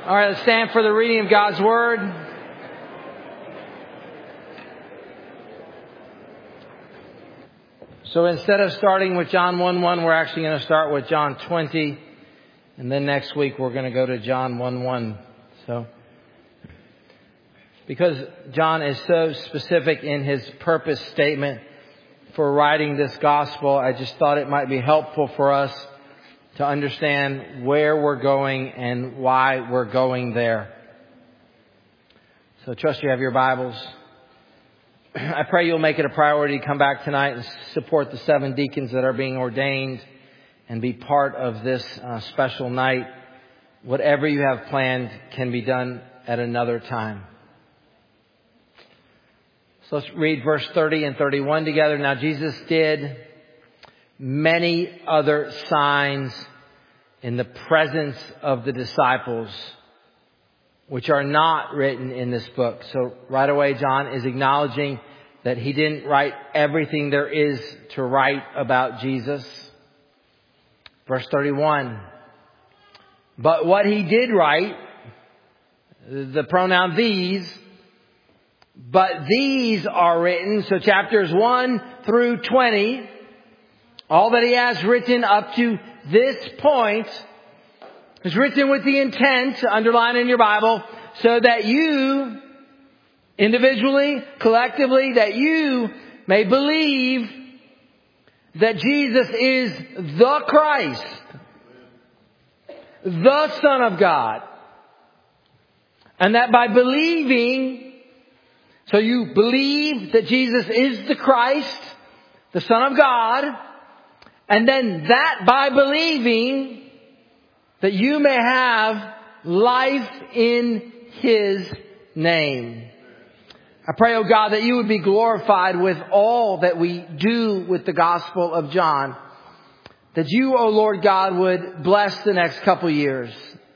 All right, let's stand for the reading of God's Word. So instead of starting with John 1:1, we're actually going to start with John 20. And then next week we're going to go to John 1:1. So, because John is so specific in his purpose statement for writing this gospel, I just thought it might be helpful for us to understand where we're going and why we're going there. So trust you have your Bibles. I pray you'll make it a priority to come back tonight and support the 7 deacons that are being ordained and be part of this special night. Whatever you have planned can be done at another time. So let's read verse 30 and 31 together. Now Jesus did many other signs in the presence of the disciples, which are not written in this book. So right away, John is acknowledging that he didn't write everything there is to write about Jesus. Verse 31. But what he did write, the pronoun these, but these are written. So chapters 1 through 20, all that he has written up to this point is written with the intent, underline in your Bible, so that you, individually, collectively, that you may believe that Jesus is the Christ, the Son of God. And that by believing, so you believe that Jesus is the Christ, the Son of God, and then that by believing that you may have life in His name. I pray, oh God, that you would be glorified with all that we do with the Gospel of John. That you, oh Lord God, would bless the next couple years.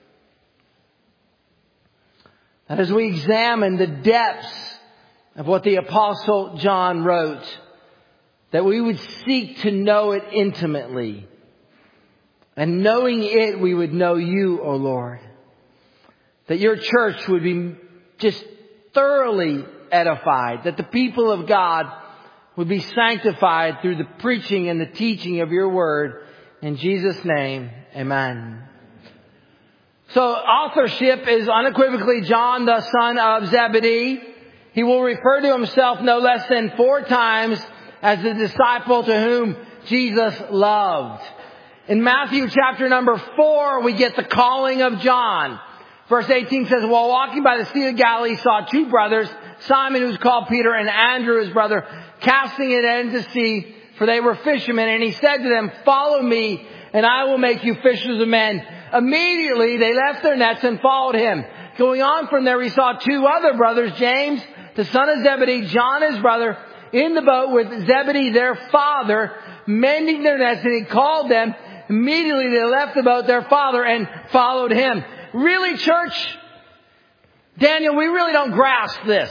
And as we examine the depths of what the Apostle John wrote, that we would seek to know it intimately. And knowing it, we would know you, O Lord. That your church would be just thoroughly edified. That the people of God would be sanctified through the preaching and the teaching of your word. In Jesus' name, amen. So authorship is unequivocally John, the son of Zebedee. He will refer to himself no less than 4 times as the disciple to whom Jesus loved. In Matthew chapter number 4, we get the calling of John. Verse 18 says, while walking by the Sea of Galilee, he saw 2 brothers, Simon, who's called Peter, and Andrew, his brother, casting it into sea, for they were fishermen. And he said to them, follow me, and I will make you fishers of men. Immediately they left their nets and followed him. Going on from there, he saw 2 other brothers, James, the son of Zebedee, John, his brother, in the boat with Zebedee, their father, mending their nets, and he called them. Immediately they left the boat, their father, and followed him. Really, church? Daniel, we really don't grasp this.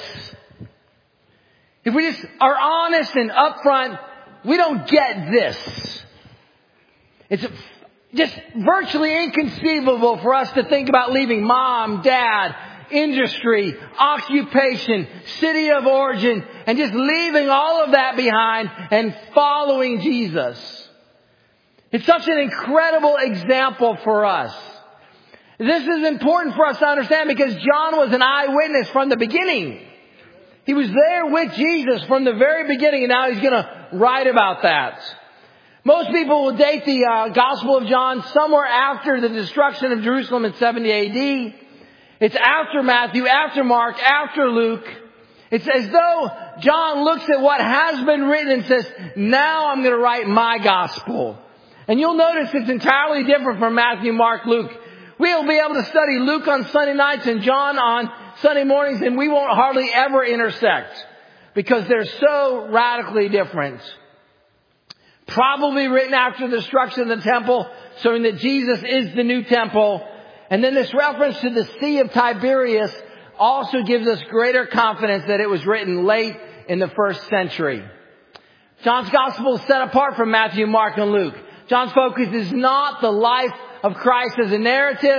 If we just are honest and upfront, we don't get this. It's just virtually inconceivable for us to think about leaving mom, dad, industry, occupation, city of origin, and just leaving all of that behind and following Jesus. It's such an incredible example for us. This is important for us to understand because John was an eyewitness from the beginning. He was there with Jesus from the very beginning, and now he's going to write about that. Most people will date the Gospel of John somewhere after the destruction of Jerusalem in 70 AD. It's after Matthew, after Mark, after Luke. It's as though John looks at what has been written and says, now I'm going to write my gospel. And you'll notice it's entirely different from Matthew, Mark, Luke. We'll be able to study Luke on Sunday nights and John on Sunday mornings, and we won't hardly ever intersect because they're so radically different. Probably written after the destruction of the temple, showing that Jesus is the new temple. And then this reference to the Sea of Tiberias also gives us greater confidence that it was written late in the 1st century. John's gospel is set apart from Matthew, Mark, and Luke. John's focus is not the life of Christ as a narrative.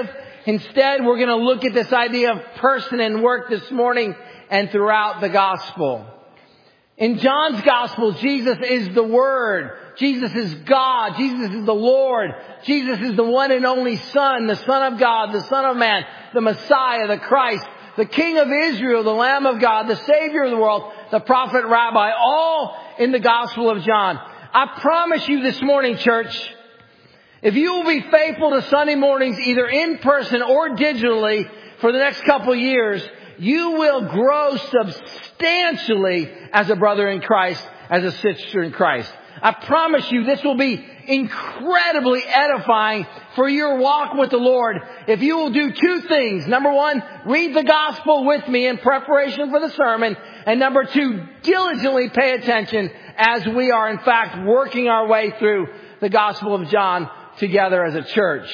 Instead, we're going to look at this idea of person and work this morning and throughout the gospel. In John's gospel, Jesus is the Word. Jesus is God. Jesus is the Lord. Jesus is the one and only Son, the Son of God, the Son of Man, the Messiah, the Christ, the King of Israel, the Lamb of God, the Savior of the world, the Prophet Rabbi, all in the Gospel of John. I promise you this morning, church, if you will be faithful to Sunday mornings, either in person or digitally, for the next couple of years, you will grow substantially as a brother in Christ, as a sister in Christ. I promise you this will be incredibly edifying for your walk with the Lord if you will do two things. Number one, read the gospel with me in preparation for the sermon. And number two, diligently pay attention as we are in fact working our way through the Gospel of John together as a church.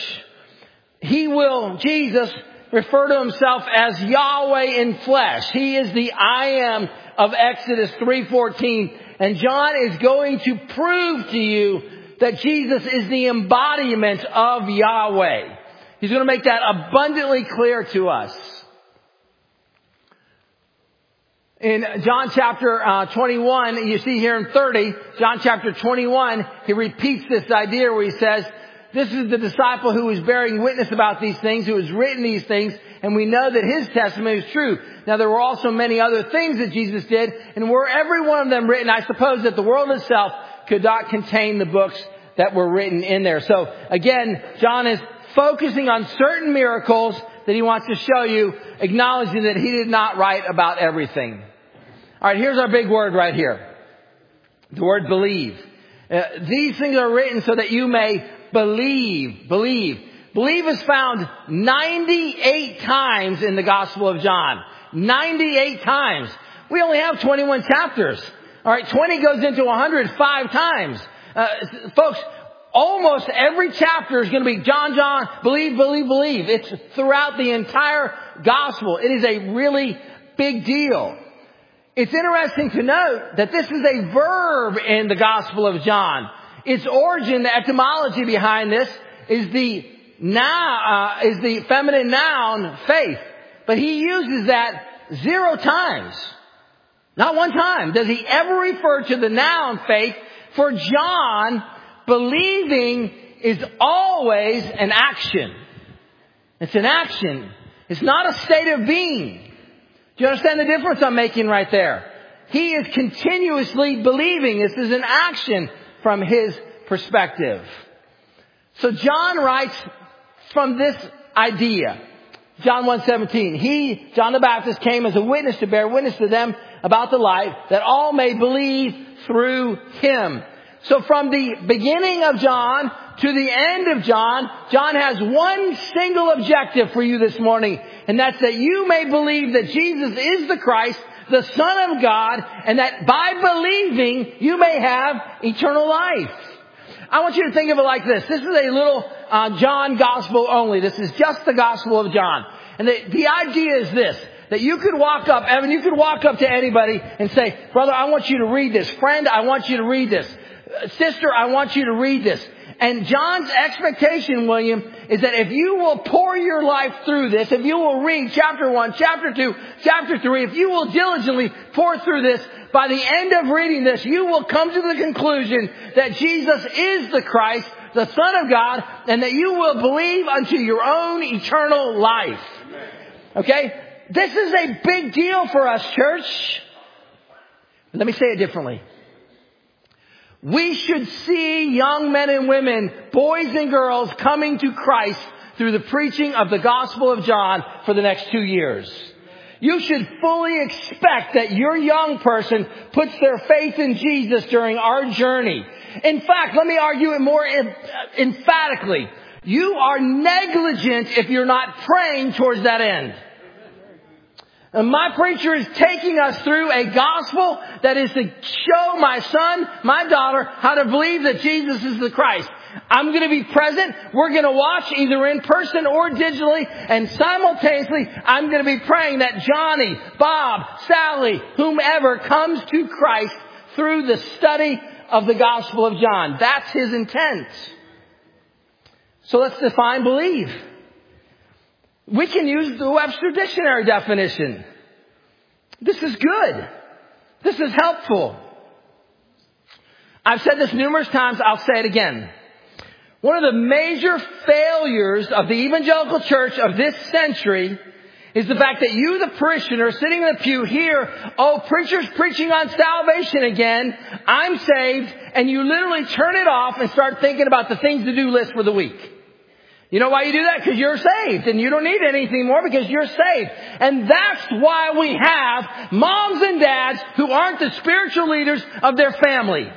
Jesus, refer to himself as Yahweh in flesh. He is the I am of Exodus 3:14. And John is going to prove to you that Jesus is the embodiment of Yahweh. He's going to make that abundantly clear to us. In John chapter 21, you see here in 30, John chapter 21, he repeats this idea where he says, this is the disciple who is bearing witness about these things, who has written these things, and we know that his testimony is true. Now, there were also many other things that Jesus did, and were every one of them written, I suppose that the world itself could not contain the books that were written in there. So, again, John is focusing on certain miracles that he wants to show you, acknowledging that he did not write about everything. All right, here's our big word right here. The word believe. These things are written so that you may believe. Believe. Believe is found 98 times in the Gospel of John. 98 times. We only have 21 chapters. All right, 20 goes into 105 times. Folks, almost every chapter is going to be John, believe, believe, believe. It's throughout the entire Gospel. It is a really big deal. It's interesting to note that this is a verb in the Gospel of John. Its origin, the etymology behind this, is the feminine noun faith. But he uses that 0 times. Not one time does he ever refer to the noun faith. For John, believing is always an action. It's an action. It's not a state of being. Do you understand the difference I'm making right there? He is continuously believing. This is an action from his perspective. So John writes from this idea. John 1:17. John the Baptist, came as a witness to bear witness to them about the light, that all may believe through him. So from the beginning of John to the end of John, John has one single objective for you this morning. And that's that you may believe that Jesus is the Christ, the Son of God, and that by believing you may have eternal life. I want you to think of it like this. This is a little John gospel only. This is just the Gospel of John. And the idea is this, that you could walk up, Evan, you could walk up to anybody and say, brother, I want you to read this. Friend, I want you to read this. Sister, I want you to read this. And John's expectation, William, is that if you will pour your life through this, if you will read chapter 1, chapter 2, chapter 3, if you will diligently pour through this, by the end of reading this, you will come to the conclusion that Jesus is the Christ, the Son of God, and that you will believe unto your own eternal life. Okay? This is a big deal for us, church. Let me say it differently. We should see young men and women, boys and girls, coming to Christ through the preaching of the Gospel of John for the next 2 years. You should fully expect that your young person puts their faith in Jesus during our journey. In fact, let me argue it more emphatically. You are negligent if you're not praying towards that end. And my preacher is taking us through a gospel that is to show my son, my daughter, how to believe that Jesus is the Christ. I'm going to be present. We're going to watch either in person or digitally. And simultaneously, I'm going to be praying that Johnny, Bob, Sally, whomever comes to Christ through the study of the Gospel of John. That's his intent. So let's define believe. We can use the Webster Dictionary definition. This is good. This is helpful. I've said this numerous times. I'll say it again. One of the major failures of the evangelical church of this century is the fact that you, the parishioner, sitting in the pew, hear, oh, preacher's preaching on salvation again. I'm saved. And you literally turn it off and start thinking about the things to do list for the week. You know why you do that? Because you're saved. And you don't need anything more because you're saved. And that's why we have moms and dads who aren't the spiritual leaders of their family.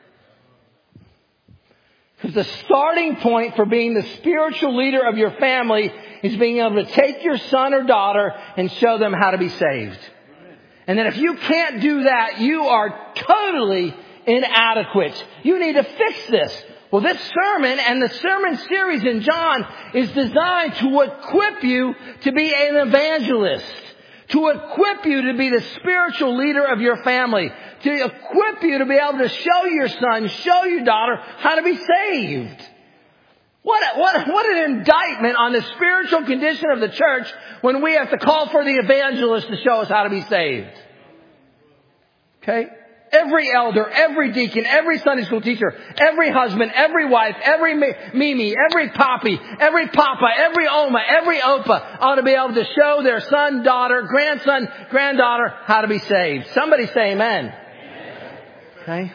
Because the starting point for being the spiritual leader of your family is being able to take your son or daughter and show them how to be saved. And then if you can't do that, you are totally inadequate. You need to fix this. Well, this sermon and the sermon series in John is designed to equip you to be an evangelist, to equip you to be the spiritual leader of your family, to equip you to be able to show your son, show your daughter how to be saved. What an indictment on the spiritual condition of the church when we have to call for the evangelist to show us how to be saved. Okay? Every elder, every deacon, every Sunday school teacher, every husband, every wife, every Mimi, every Poppy, every Papa, every Oma, every Opa ought to be able to show their son, daughter, grandson, granddaughter how to be saved. Somebody say amen. Okay?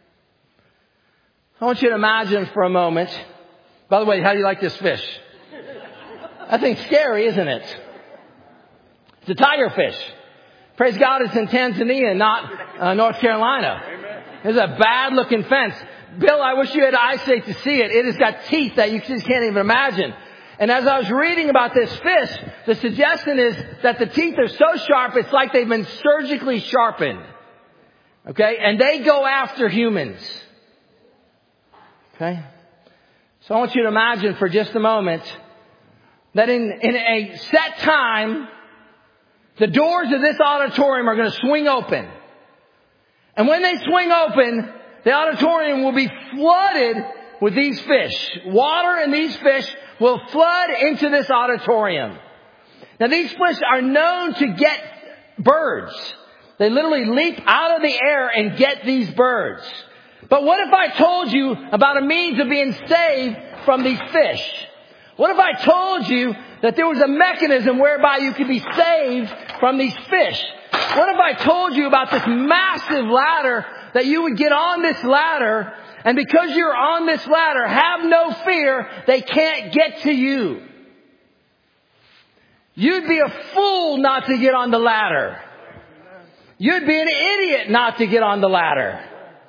I want you to imagine for a moment. By the way, how do you like this fish? That thing's scary, isn't it? It's a tiger fish. Praise God, it's in Tanzania, not North Carolina. It's a bad-looking fence. Bill, I wish you had eyesight to see it. It has got teeth that you just can't even imagine. And as I was reading about this fish, the suggestion is that the teeth are so sharp, it's like they've been surgically sharpened. Okay? And they go after humans. Okay? So I want you to imagine for just a moment that in a set time, the doors of this auditorium are going to swing open. And when they swing open, the auditorium will be flooded with these fish. Water and these fish will flood into this auditorium. Now these fish are known to get birds. They literally leap out of the air and get these birds. But what if I told you about a means of being saved from these fish? What if I told you that there was a mechanism whereby you could be saved from these fish? What if I told you about this massive ladder, that you would get on this ladder, and because you're on this ladder, have no fear, they can't get to you. You'd be a fool not to get on the ladder. You'd be an idiot not to get on the ladder.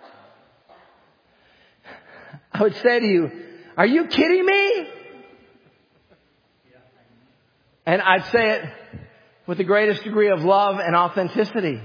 I would say to you, are you kidding me? And I'd say it with the greatest degree of love and authenticity.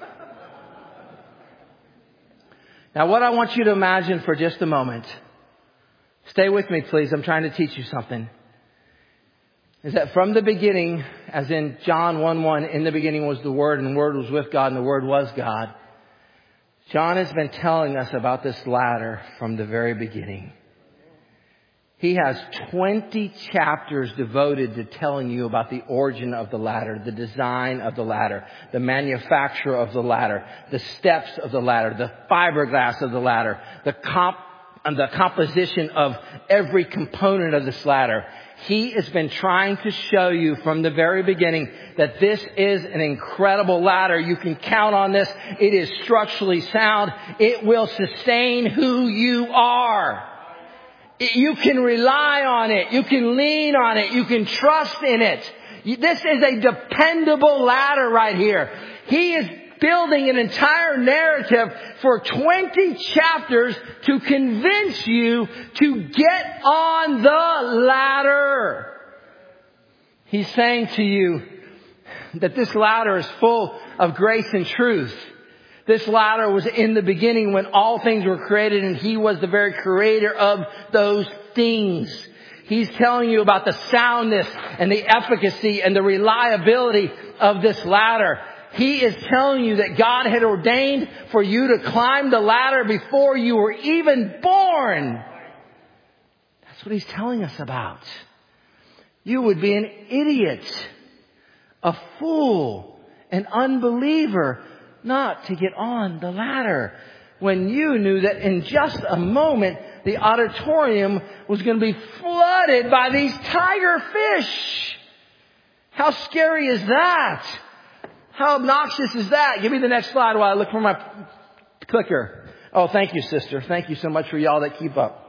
Now, what I want you to imagine for just a moment, stay with me, please. I'm trying to teach you something. Is that from the beginning, as in John 1:1, in the beginning was the Word, and the Word was with God, and the Word was God. John has been telling us about this ladder from the very beginning. He has 20 chapters devoted to telling you about the origin of the ladder, the design of the ladder, the manufacture of the ladder, the steps of the ladder, the fiberglass of the ladder, the composition of every component of this ladder. He has been trying to show you from the very beginning that this is an incredible ladder. You can count on this. It is structurally sound. It will sustain who you are. You can rely on it. You can lean on it. You can trust in it. This is a dependable ladder right here. He is building an entire narrative for 20 chapters to convince you to get on the ladder. He's saying to you that this ladder is full of grace and truth. This ladder was in the beginning when all things were created, and He was the very creator of those things. He's telling you about the soundness and the efficacy and the reliability of this ladder. He is telling you that God had ordained for you to climb the ladder before you were even born. That's what He's telling us about. You would be an idiot, a fool, an unbeliever not to get on the ladder when you knew that in just a moment the auditorium was going to be flooded by these tiger fish. How scary is that? How obnoxious is that? Give me the next slide while I look for my clicker. Oh, thank you, sister. Thank you so much for y'all that keep up.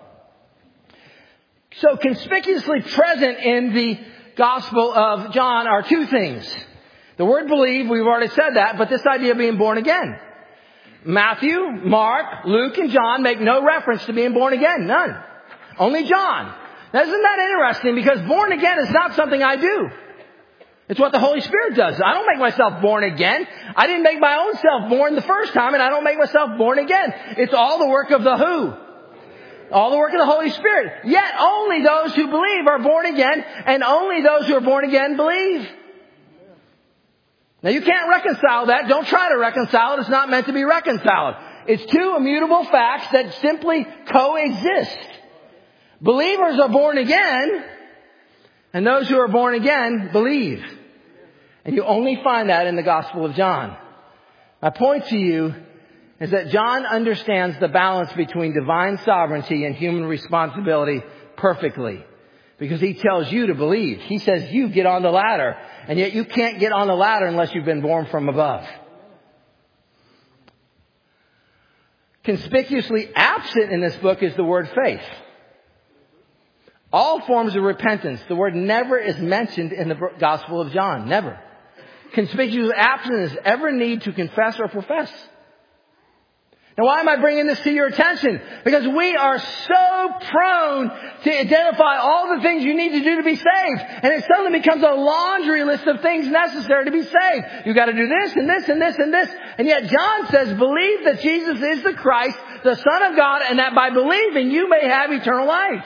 So conspicuously present in the Gospel of John are two things. The word believe, we've already said that, but this idea of being born again. Matthew, Mark, Luke, and John make no reference to being born again. None. Only John. Now, isn't that interesting? Because born again is not something I do. It's what the Holy Spirit does. I don't make myself born again. I didn't make my own self born the first time, and I don't make myself born again. It's all the work of the who? All the work of the Holy Spirit. Yet only those who believe are born again, and only those who are born again believe. Now you can't reconcile that. Don't try to reconcile it. It's not meant to be reconciled. It's two immutable facts that simply coexist. Believers are born again, and those who are born again believe. And you only find that in the Gospel of John. My point to you is that John understands the balance between divine sovereignty and human responsibility perfectly. Because he tells you to believe. He says you get on the ladder. And yet you can't get on the ladder unless you've been born from above. Conspicuously absent in this book is the word faith. All forms of repentance. The word never is mentioned in the Gospel of John. Never. Conspicuously absent is ever need to confess or profess. Now, why am I bringing this to your attention? Because we are so prone to identify all the things you need to do to be saved. And it suddenly becomes a laundry list of things necessary to be saved. You've got to do this and this and this and this. And yet John says, believe that Jesus is the Christ, the Son of God, and that by believing you may have eternal life.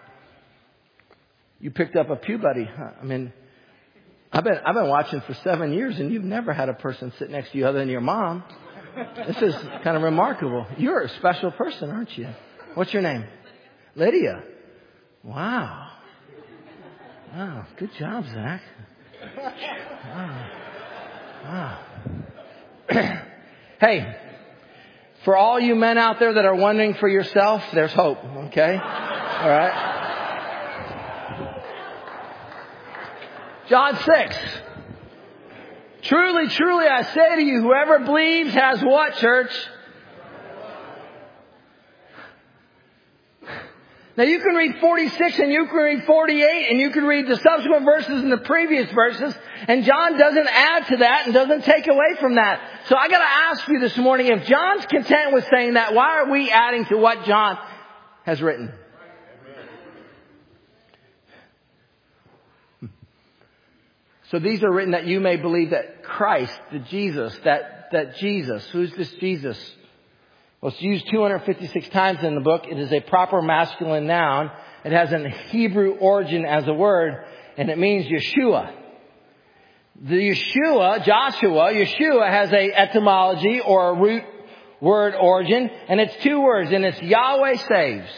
You picked up a pew buddy. I mean, I've been watching for 7 years, and you've never had a person sit next to you other than your mom. This is kind of remarkable. You're a special person, aren't you? What's your name? Lydia. Wow. Wow. Good job, Zach. Wow. Hey, for all you men out there that are wondering for yourself, there's hope. Okay? All right. John 6. Truly, truly, I say to you, whoever believes has what, church? Now you can read 46 and you can read 48 and you can read the subsequent verses and the previous verses, and John doesn't add to that and doesn't take away from that. So I got to ask you this morning, if John's content with saying that, why are we adding to what John has written? So these are written that you may believe that Christ, the Jesus, that Jesus, who's this Jesus? Well, it's used 256 times in the book. It is a proper masculine noun. It has a Hebrew origin as a word, and it means Yeshua. The Yeshua has a etymology or a root word origin, and it's two words, and it's Yahweh saves.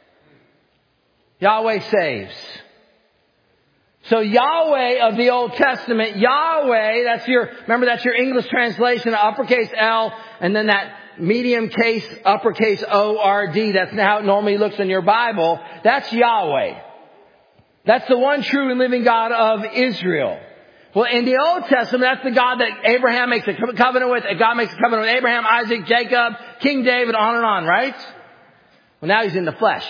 Yahweh saves. So Yahweh of the Old Testament, Yahweh, that's your English translation, uppercase L, and then that medium case, uppercase O-R-D. That's how it normally looks in your Bible. That's Yahweh. That's the one true and living God of Israel. Well, in the Old Testament, that's the God that Abraham makes a covenant with. God makes a covenant with Abraham, Isaac, Jacob, King David, on and on, right? Well, now he's in the flesh.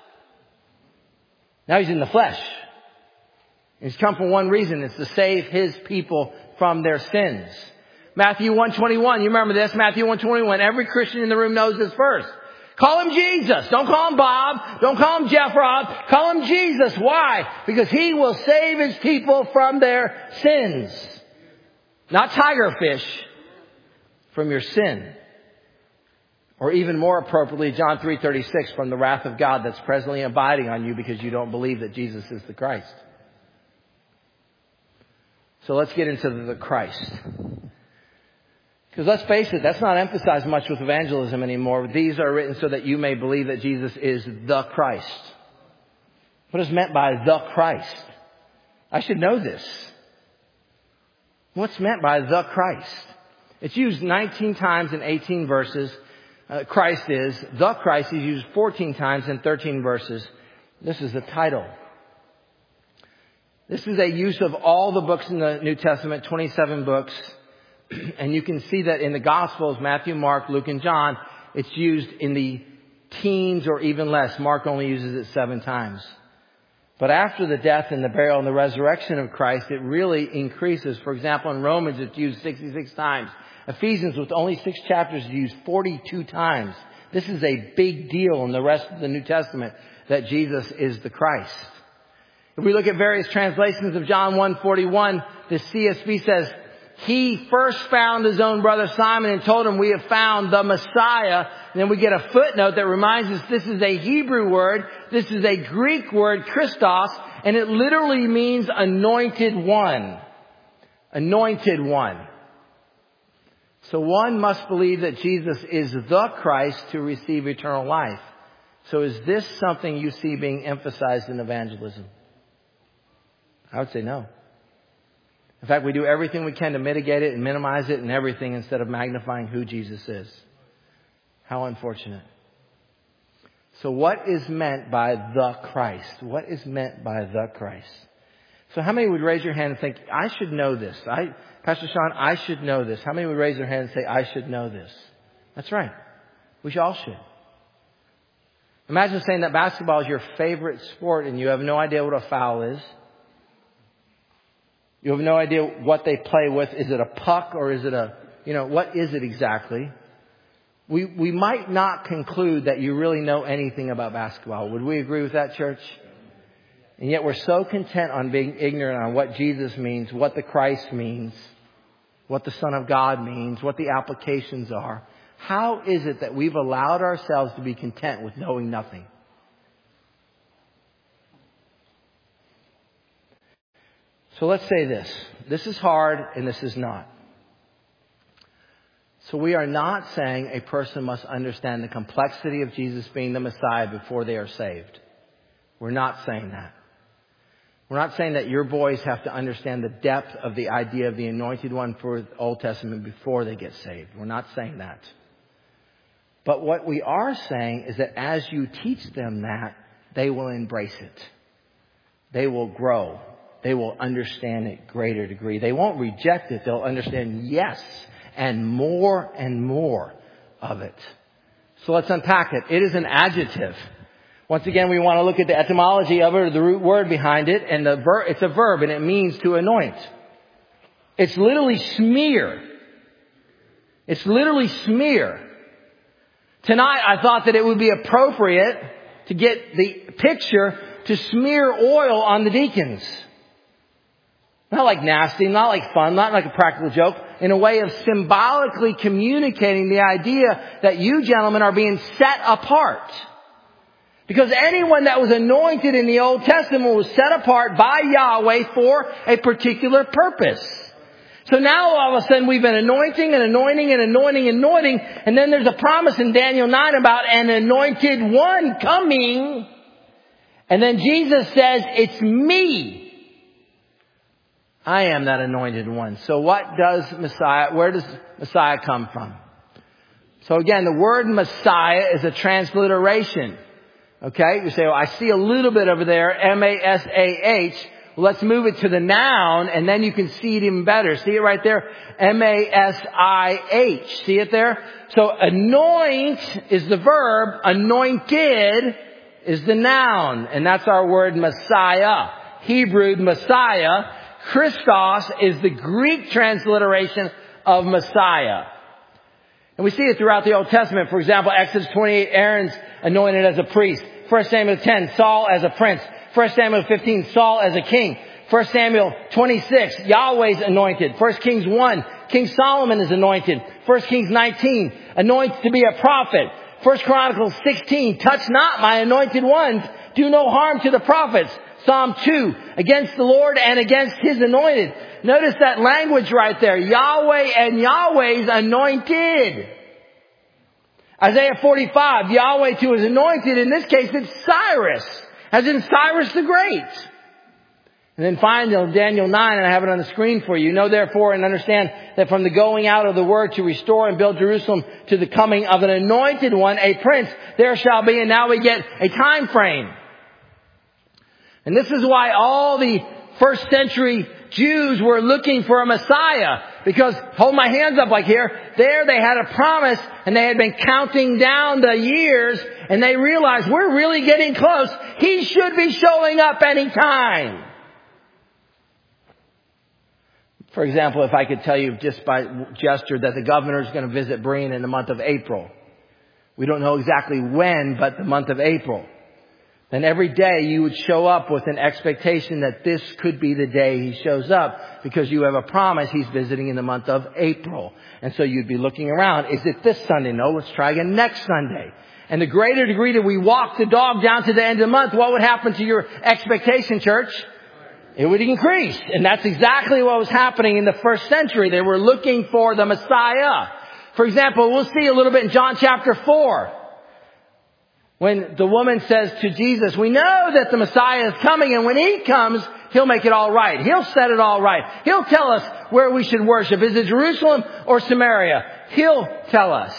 Now he's in the flesh. He's come for one reason. It's to save his people from their sins. Matthew 1:21. You remember this? Matthew 1:21. Every Christian in the room knows this verse. Call him Jesus. Don't call him Bob. Don't call him Jeff Rob. Call him Jesus. Why? Because he will save his people from their sins. Not tiger fish. From your sin. Or even more appropriately, John 3:36. From the wrath of God that's presently abiding on you because you don't believe that Jesus is the Christ. So let's get into the Christ. Because let's face it, that's not emphasized much with evangelism anymore. These are written so that you may believe that Jesus is the Christ. What is meant by the Christ? I should know this. What's meant by the Christ? It's used 19 times in 18 verses. The Christ is used 14 times in 13 verses. This is the title. This is a use of all the books in the New Testament, 27 books. And you can see that in the Gospels, Matthew, Mark, Luke, and John, it's used in the teens or even less. Mark only uses it 7 times. But after the death and the burial and the resurrection of Christ, it really increases. For example, in Romans, it's used 66 times. Ephesians, with only 6 chapters, is used 42 times. This is a big deal in the rest of the New Testament that Jesus is the Christ. If we look at various translations of John 1:41, the CSB says, He first found His own brother Simon and told him, we have found the Messiah. And then we get a footnote that reminds us this is a Hebrew word. This is a Greek word, Christos, and it literally means anointed one. Anointed one. So one must believe that Jesus is the Christ to receive eternal life. So is this something you see being emphasized in evangelism? I would say no. In fact, we do everything we can to mitigate it and minimize it and everything instead of magnifying who Jesus is. How unfortunate. So what is meant by the Christ? What is meant by the Christ? So how many would raise your hand and think, I should know this? Pastor Sean, I should know this. How many would raise their hand and say, I should know this? That's right. We all should. Imagine saying that basketball is your favorite sport and you have no idea what a foul is. You have no idea what they play with. Is it a puck or is it what is it exactly? We might not conclude that you really know anything about basketball. Would we agree with that, church? And yet we're so content on being ignorant on what Jesus means, what the Christ means, what the Son of God means, what the applications are. How is it that we've allowed ourselves to be content with knowing nothing? So let's say this. This is hard and this is not. So we are not saying a person must understand the complexity of Jesus being the Messiah before they are saved. We're not saying that. We're not saying that your boys have to understand the depth of the idea of the Anointed One for the Old Testament before they get saved. We're not saying that. But what we are saying is that as you teach them that, they will embrace it. They will grow. They will understand it greater degree. They won't reject it. They'll understand yes and more of it. So let's unpack it. It is an adjective. Once again, we want to look at the etymology of it, or the root word behind it, and it's a verb and it means to anoint. It's literally smear. It's literally smear. Tonight I thought that it would be appropriate to get the picture to smear oil on the deacons. Not like nasty, not like fun, not like a practical joke. In a way of symbolically communicating the idea that you gentlemen are being set apart. Because anyone that was anointed in the Old Testament was set apart by Yahweh for a particular purpose. So now all of a sudden we've been anointing and anointing and anointing and anointing. And then there's a promise in Daniel 9 about an anointed one coming. And then Jesus says, it's me. I am that anointed one. So where does Messiah come from? So again, the word Messiah is a transliteration. Okay? You say, well, I see a little bit over there, M-A-S-A-H. Well, let's move it to the noun and then you can see it even better. See it right there? M-A-S-I-H. See it there? So anoint is the verb. Anointed is the noun. And that's our word Messiah. Hebrew Messiah. Christos is the Greek transliteration of Messiah. And we see it throughout the Old Testament. For example, Exodus 28, Aaron's anointed as a priest. 1 Samuel 10, Saul as a prince. 1 Samuel 15, Saul as a king. 1 Samuel 26, Yahweh's anointed. 1 Kings 1, King Solomon is anointed. 1 Kings 19, anointed to be a prophet. 1 Chronicles 16, touch not my anointed ones. Do no harm to the prophets. Psalm 2, against the Lord and against His anointed. Notice that language right there. Yahweh and Yahweh's anointed. Isaiah 45, Yahweh to His anointed. In this case, it's Cyrus, as in Cyrus the Great. And then finally, Daniel 9, and I have it on the screen for you. Know therefore and understand that from the going out of the word to restore and build Jerusalem to the coming of an anointed one, a prince, there shall be, and now we get a time frame. And this is why all the first century Jews were looking for a Messiah. Because, hold my hands up like here, there they had a promise and they had been counting down the years and they realized we're really getting close. He should be showing up any time. For example, if I could tell you just by gesture that the governor is going to visit Breen in the month of April. We don't know exactly when, but the month of April. Then every day you would show up with an expectation that this could be the day he shows up because you have a promise he's visiting in the month of April. And so you'd be looking around. Is it this Sunday? No, let's try again next Sunday. And the greater degree that we walk the dog down to the end of the month, what would happen to your expectation, church? It would increase. And that's exactly what was happening in the first century. They were looking for the Messiah. For example, we'll see a little bit in John chapter 4. When the woman says to Jesus, we know that the Messiah is coming, and when he comes, he'll make it all right. He'll set it all right. He'll tell us where we should worship. Is it Jerusalem or Samaria? He'll tell us.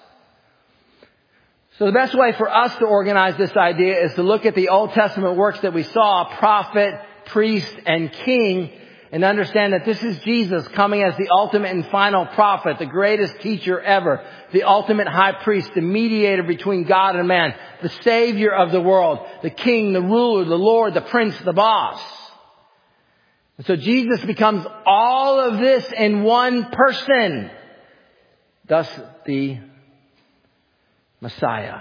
So the best way for us to organize this idea is to look at the Old Testament works that we saw, prophet, priest, and king, and understand that this is Jesus coming as the ultimate and final prophet, the greatest teacher ever, the ultimate high priest, the mediator between God and man, the savior of the world, the king, the ruler, the Lord, the prince, the boss. And so Jesus becomes all of this in one person. Thus the Messiah.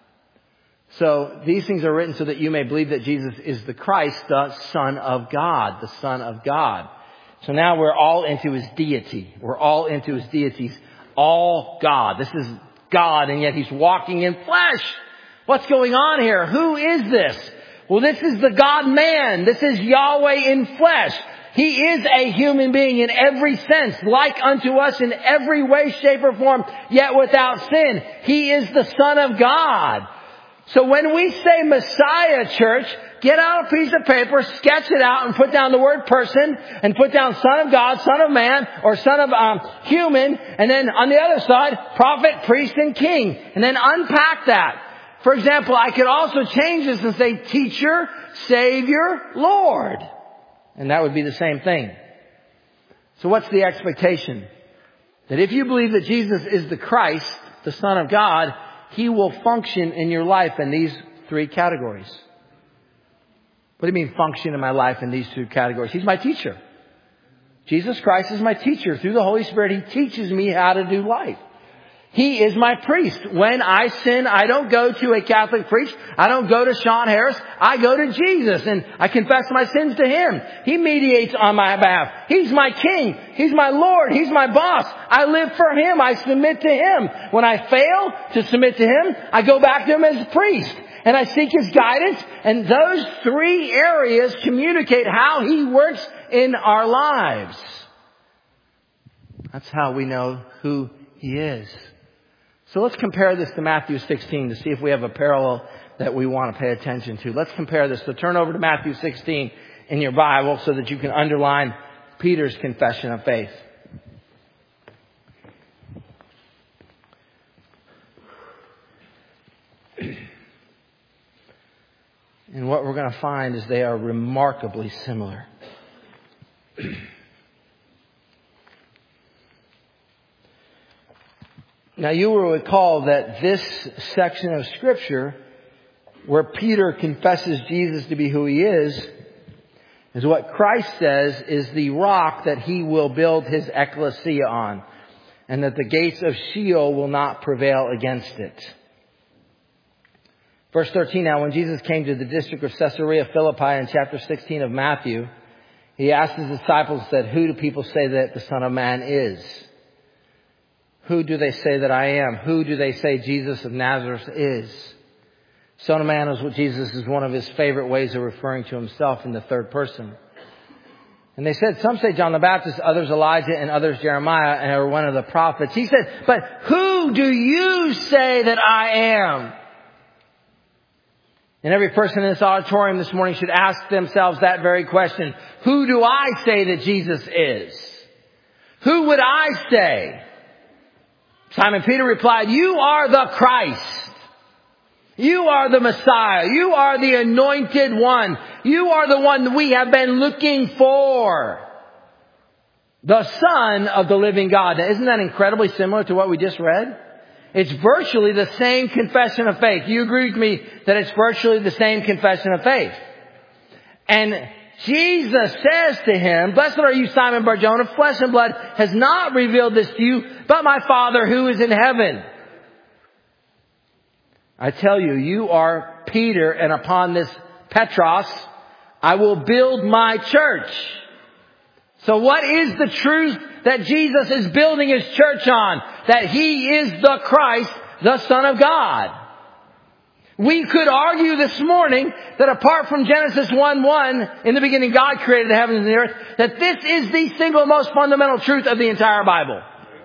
So these things are written so that you may believe that Jesus is the Christ, the Son of God, the Son of God. So now we're all into his deity. We're all into his deity. He's all God. This is God, and yet he's walking in flesh. What's going on here? Who is this? Well, this is the God-man. This is Yahweh in flesh. He is a human being in every sense, like unto us in every way, shape, or form, yet without sin. He is the Son of God. So when we say Messiah, church, get out a piece of paper, sketch it out, and put down the word person, and put down Son of God, Son of Man, or Son of human, and then on the other side, prophet, priest, and king. And then unpack that. For example, I could also change this and say teacher, Savior, Lord. And that would be the same thing. So what's the expectation? That if you believe that Jesus is the Christ, the Son of God, he will function in your life in these three categories. What do you mean function in my life in these two categories? He's my teacher. Jesus Christ is my teacher. Through the Holy Spirit, he teaches me how to do life. He is my priest. When I sin, I don't go to a Catholic priest. I don't go to Sean Harris. I go to Jesus and I confess my sins to him. He mediates on my behalf. He's my king. He's my Lord. He's my boss. I live for him. I submit to him. When I fail to submit to him, I go back to him as a priest and I seek his guidance. And those three areas communicate how he works in our lives. That's how we know who he is. So let's compare this to Matthew 16 to see if we have a parallel that we want to pay attention to. Let's compare this. So turn over to Matthew 16 in your Bible so that you can underline Peter's confession of faith. And what we're going to find is they are remarkably similar. Now you will recall that this section of Scripture, where Peter confesses Jesus to be who he is what Christ says is the rock that he will build his ecclesia on, and that the gates of Sheol will not prevail against it. Verse 13, now when Jesus came to the district of Caesarea Philippi in chapter 16 of Matthew, he asked his disciples, said, who do people say that the Son of Man is? Who do they say that I am? Who do they say Jesus of Nazareth is? Son of Man is what Jesus is one of his favorite ways of referring to himself in the third person. And they said, some say John the Baptist, others Elijah, and others Jeremiah, and or one of the prophets. He said, but who do you say that I am? And every person in this auditorium this morning should ask themselves that very question. Who do I say that Jesus is? Who would I say? Simon Peter replied, you are the Christ. You are the Messiah. You are the anointed one. You are the one that we have been looking for. The Son of the living God. Now, isn't that incredibly similar to what we just read? It's virtually the same confession of faith. You agree with me that it's virtually the same confession of faith? And Jesus says to him, blessed are you, Simon Bar-Jonah. Flesh and blood has not revealed this to you, but my Father who is in heaven. I tell you, you are Peter, and upon this Petros, I will build my church. So what is the truth that Jesus is building his church on? That he is the Christ, the Son of God. We could argue this morning that apart from Genesis 1:1, in the beginning God created the heavens and the earth, that this is the single most fundamental truth of the entire Bible.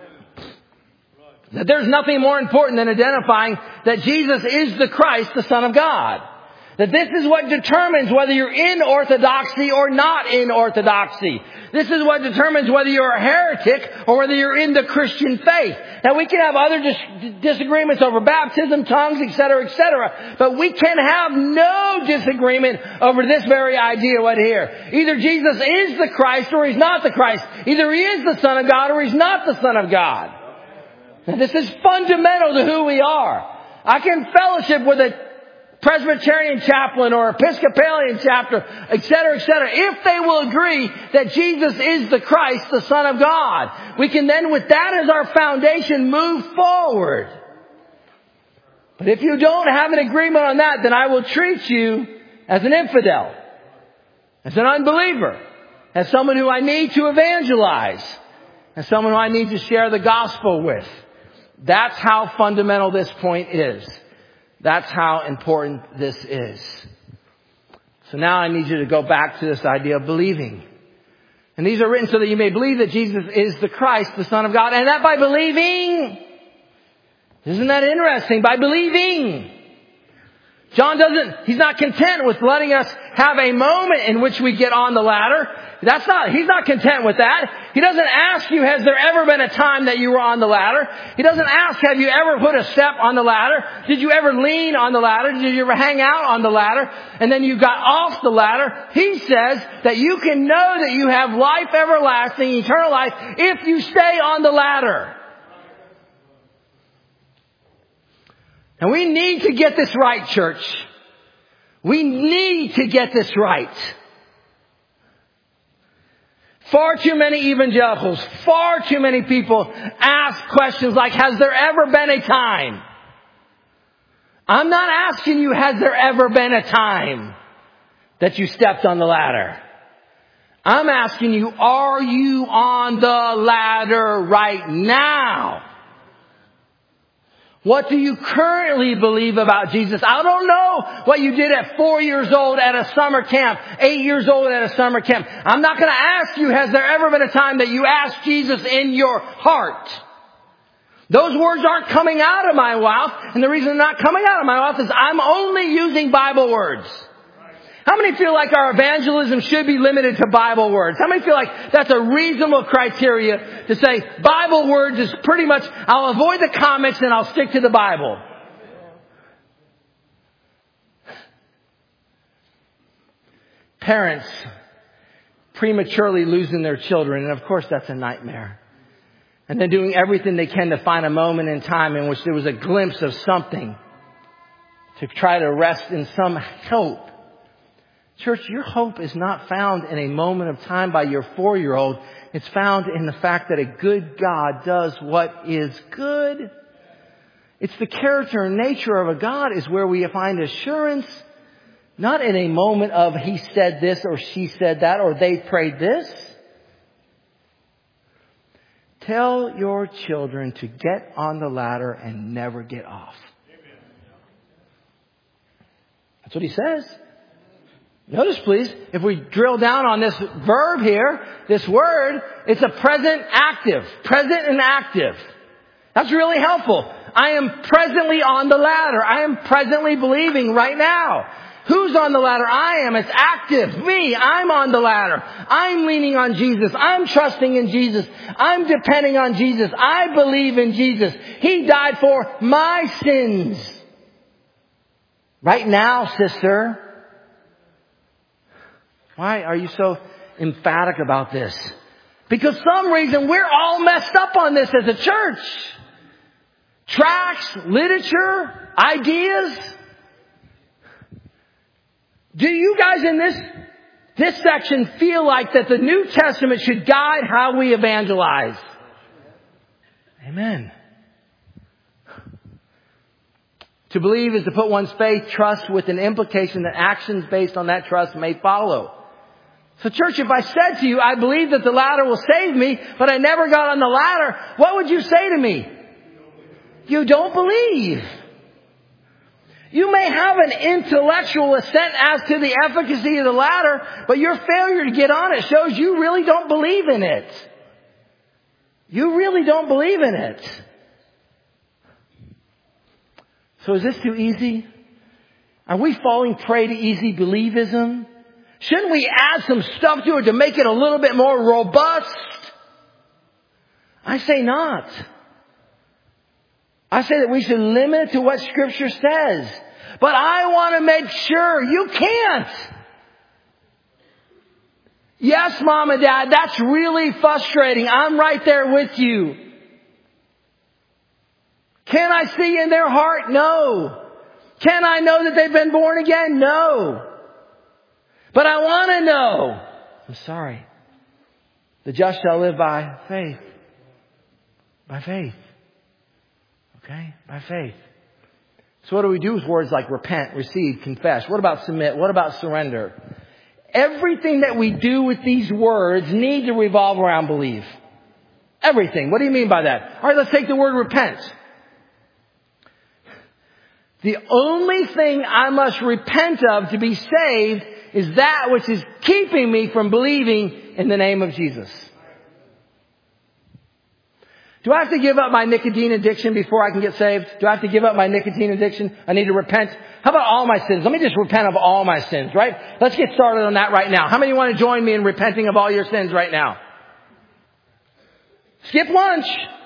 That there's nothing more important than identifying that Jesus is the Christ, the Son of God. That this is what determines whether you're in orthodoxy or not in orthodoxy. This is what determines whether you're a heretic or whether you're in the Christian faith. Now we can have other disagreements over baptism, tongues, etc., but we can have no disagreement over this very idea right here. Either Jesus is the Christ or he's not the Christ. Either he is the Son of God or he's not the Son of God. Now, this is fundamental to who we are. I can fellowship with a Presbyterian chaplain or Episcopalian chapter, etc., if they will agree that Jesus is the Christ, the Son of God. We can then, with that as our foundation, move forward. But if you don't have an agreement on that, then I will treat you as an infidel, as an unbeliever, as someone who I need to evangelize, as someone who I need to share the gospel with. That's how fundamental this point is. That's how important this is. So now I need you to go back to this idea of believing. And these are written so that you may believe that Jesus is the Christ, the Son of God. And that by believing. Isn't that interesting? By believing. John he's not content with letting us have a moment in which we get on the ladder. He's not content with that. He doesn't ask you, has there ever been a time that you were on the ladder? He doesn't ask, have you ever put a step on the ladder? Did you ever lean on the ladder? Did you ever hang out on the ladder? And then you got off the ladder. He says that you can know that you have life everlasting, eternal life, if you stay on the ladder. And we need to get this right, church. We need to get this right. Far too many evangelicals, far too many people ask questions like, has there ever been a time? I'm not asking you, has there ever been a time that you stepped on the ladder? I'm asking you, are you on the ladder right now? What do you currently believe about Jesus? I don't know what you did at 4 years old at a summer camp, 8 years old at a summer camp. I'm not going to ask you, has there ever been a time that you asked Jesus in your heart? Those words aren't coming out of my mouth, and the reason they're not coming out of my mouth is I'm only using Bible words. How many feel like our evangelism should be limited to Bible words? How many feel like that's a reasonable criteria to say Bible words is pretty much, I'll avoid the comics and I'll stick to the Bible? Parents prematurely losing their children, and of course that's a nightmare. And then doing everything they can to find a moment in time in which there was a glimpse of something to try to rest in some hope. Church, your hope is not found in a moment of time by your 4-year-old. It's found in the fact that a good God does what is good. It's the character and nature of a God is where we find assurance, not in a moment of he said this or she said that or they prayed this. Tell your children to get on the ladder and never get off. That's what he says. Notice, please, if we drill down on this verb here, this word, it's a present active. Present and active. That's really helpful. I am presently on the ladder. I am presently believing right now. Who's on the ladder? I am. It's active. Me. I'm on the ladder. I'm leaning on Jesus. I'm trusting in Jesus. I'm depending on Jesus. I believe in Jesus. He died for my sins. Right now, sister. Why are you so emphatic about this? Because some reason we're all messed up on this as a church. Tracts, literature, ideas. Do you guys in this section feel like that the New Testament should guide how we evangelize? Amen. To believe is to put one's faith, trust with an implication that actions based on that trust may follow. So church, if I said to you, I believe that the ladder will save me, but I never got on the ladder, what would you say to me? You don't believe. You may have an intellectual assent as to the efficacy of the ladder, but your failure to get on it shows you really don't believe in it. You really don't believe in it. So is this too easy? Are we falling prey to easy believism? Shouldn't we add some stuff to it to make it a little bit more robust? I say not. I say that we should limit it to what Scripture says. But I want to make sure you can't. Yes, Mom and Dad, that's really frustrating. I'm right there with you. Can I see in their heart? No. Can I know that they've been born again? No. But I want to know. I'm sorry. The just shall live by faith. By faith. Okay? By faith. So what do we do with words like repent, receive, confess? What about submit? What about surrender? Everything that we do with these words need to revolve around belief. Everything. What do you mean by that? All right, let's take the word repent. The only thing I must repent of to be saved is that which is keeping me from believing in the name of Jesus. Do I have to give up my nicotine addiction before I can get saved? Do I have to give up my nicotine addiction? I need to repent. How about all my sins? Let me just repent of all my sins, right? Let's get started on that right now. How many want to join me in repenting of all your sins right now? Skip lunch.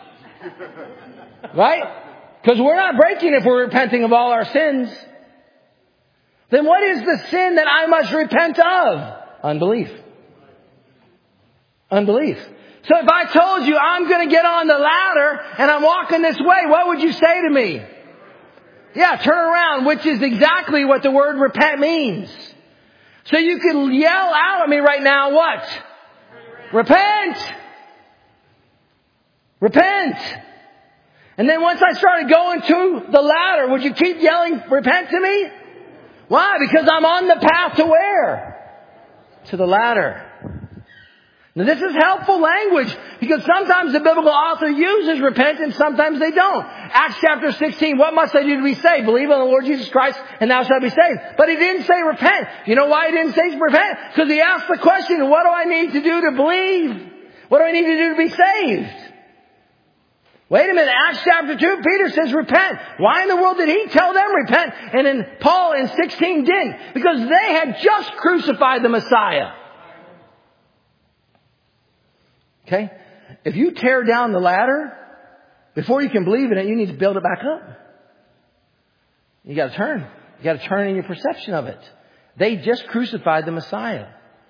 Right? Because we're not breaking if we're repenting of all our sins. Then what is the sin that I must repent of? Unbelief. Unbelief. So if I told you I'm going to get on the ladder and I'm walking this way, what would you say to me? Yeah, turn around, which is exactly what the word repent means. So you can yell out at me right now, what? Repent! Repent! And then once I started going to the ladder, would you keep yelling, repent to me? Why? Because I'm on the path to where? To the ladder. Now this is helpful language because sometimes the biblical author uses repent and sometimes they don't. Acts chapter 16, what must I do to be saved? Believe on the Lord Jesus Christ and thou shalt be saved. But he didn't say repent. You know why he didn't say repent? Because he asked the question, what do I need to do to believe? What do I need to do to be saved? Wait a minute, Acts chapter 2, Peter says repent. Why in the world did he tell them repent? And then Paul in 16 didn't. Because they had just crucified the Messiah. Okay? If you tear down the ladder, before you can believe in it, you need to build it back up. You got to turn. You got to turn in your perception of it. They just crucified the Messiah.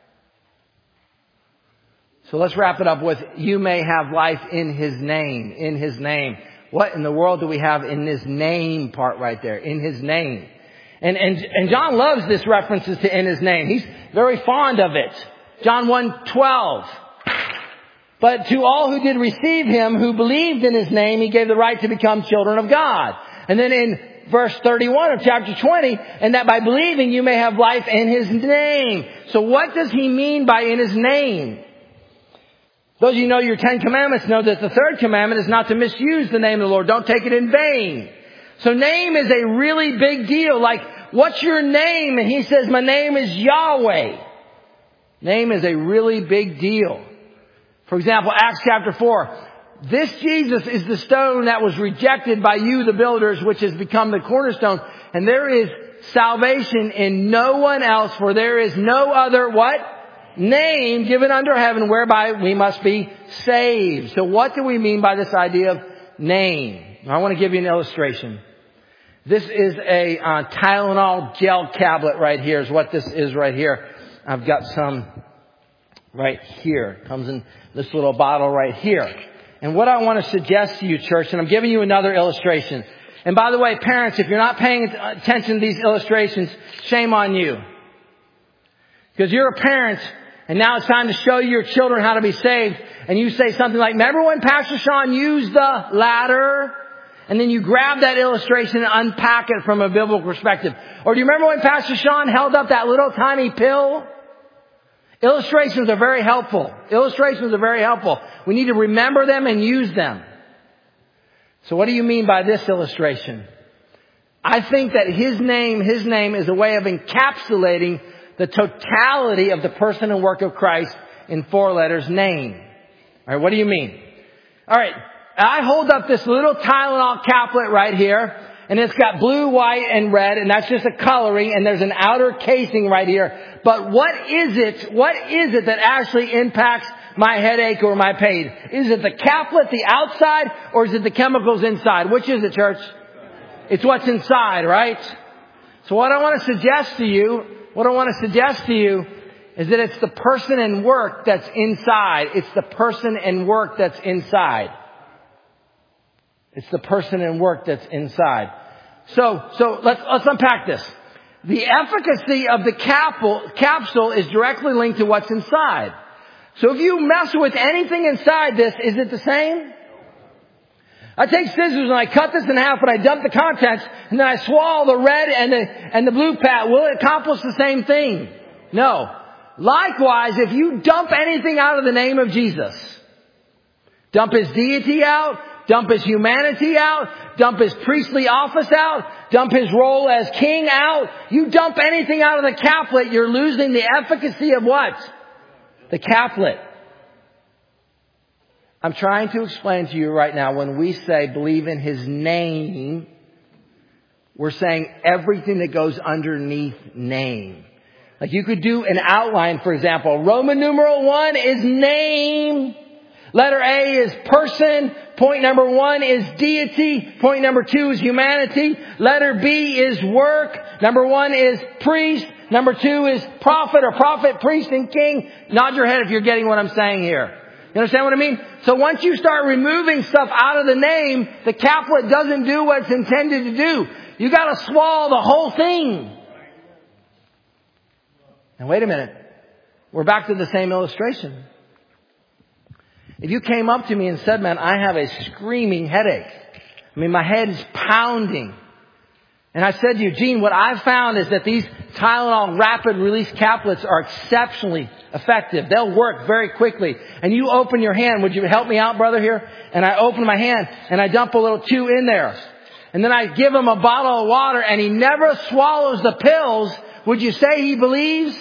So let's wrap it up with, you may have life in His name. In His name. What in the world do we have in this name part right there? In His name. And John loves this references to in His name. He's very fond of it. John 1:12. But to all who did receive Him, who believed in His name, He gave the right to become children of God. And then in verse 31 of chapter 20, and that by believing you may have life in His name. So what does He mean by in His name? Those of you who know your 10 commandments know that the third commandment is not to misuse the name of the Lord. Don't take it in vain. So name is a really big deal. Like, what's your name? And he says, my name is Yahweh. Name is a really big deal. For example, Acts chapter 4. This Jesus is the stone that was rejected by you, the builders, which has become the cornerstone. And there is salvation in no one else, for there is no other what? Name given under heaven whereby we must be saved. So what do we mean by this idea of name? I want to give you an illustration. This is a Tylenol gel tablet right here is what this is right here. I've got some right here. It comes in this little bottle right here. And what I want to suggest to you, church, and I'm giving you another illustration. And by the way, parents, if you're not paying attention to these illustrations, shame on you. Because you're a parent, and now it's time to show your children how to be saved. And you say something like, remember when Pastor Sean used the ladder? And then you grab that illustration and unpack it from a biblical perspective. Or do you remember when Pastor Sean held up that little tiny pill? Illustrations are very helpful. Illustrations are very helpful. We need to remember them and use them. So what do you mean by this illustration? I think that his name is a way of encapsulating the totality of the person and work of Christ in 4 letters, name. All right, what do you mean? All right, I hold up this little Tylenol caplet right here, and it's got blue, white, and red, and that's just a coloring, and there's an outer casing right here. But what is it that actually impacts my headache or my pain? Is it the caplet, the outside, or is it the chemicals inside? Which is it, church? It's what's inside, right? So what I want to suggest to you is that it's the person and work that's inside. It's the person and work that's inside. It's the person and work that's inside. So let's unpack this. The efficacy of the capsule is directly linked to what's inside. So if you mess with anything inside this, is it the same? I take scissors and I cut this in half and I dump the contents and then I swallow the red and the blue pad. Will it accomplish the same thing? No. Likewise, if you dump anything out of the name of Jesus, dump his deity out, dump his humanity out, dump his priestly office out, dump his role as king out, you dump anything out of the caplet, you're losing the efficacy of what? The caplet. I'm trying to explain to you right now, when we say believe in his name, we're saying everything that goes underneath name. Like you could do an outline, for example. Roman numeral 1 is name. Letter A is person. Point number 1 is deity. Point number 2 is humanity. Letter B is work. Number 1 is priest. Number 2 is prophet or prophet, priest, and king. Nod your head if you're getting what I'm saying here. You understand what I mean? So once you start removing stuff out of the name, the caplet doesn't do what it's intended to do. You got to swallow the whole thing. And wait a minute. We're back to the same illustration. If you came up to me and said, man, I have a screaming headache. I mean, my head is pounding. And I said to you, Gene, what I've found is that these Tylenol rapid release caplets are exceptionally effective. They'll work very quickly. And you open your hand. Would you help me out, brother, here? And I open my hand and I dump a little chew in there. And then I give him a bottle of water and he never swallows the pills. Would you say he believes?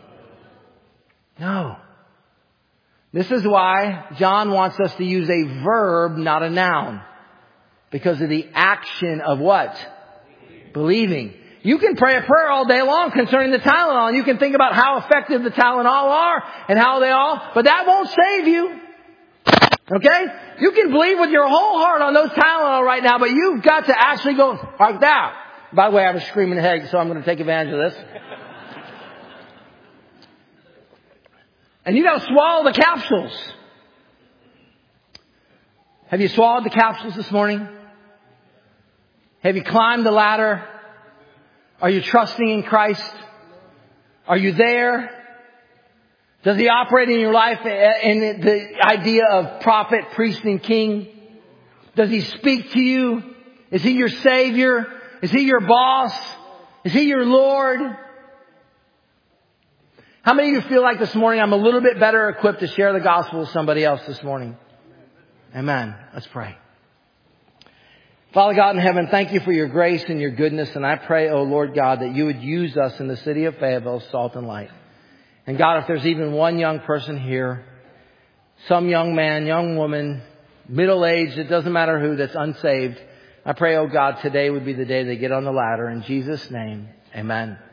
No. This is why John wants us to use a verb, not a noun. Because of the action of what? Believing. You can pray a prayer all day long concerning the Tylenol, and you can think about how effective the Tylenol are and how they all, but that won't save you. Okay? You can believe with your whole heart on those Tylenol right now, but you've got to actually go like that. By the way, I have a screaming headache, so I'm going to take advantage of this. And you got to swallow the capsules. Have you swallowed the capsules this morning? Have you climbed the ladder? Are you trusting in Christ? Are you there? Does he operate in your life in the idea of prophet, priest, and king? Does he speak to you? Is he your Savior? Is he your boss? Is he your Lord? How many of you feel like this morning I'm a little bit better equipped to share the gospel with somebody else this morning? Amen. Let's pray. Father God in heaven, thank you for your grace and your goodness. And I pray, oh Lord God, that you would use us in the city of Fayetteville, salt and light. And God, if there's even one young person here, some young man, young woman, middle-aged, it doesn't matter who, that's unsaved, I pray, oh God, today would be the day they get on the ladder. In Jesus' name, Amen.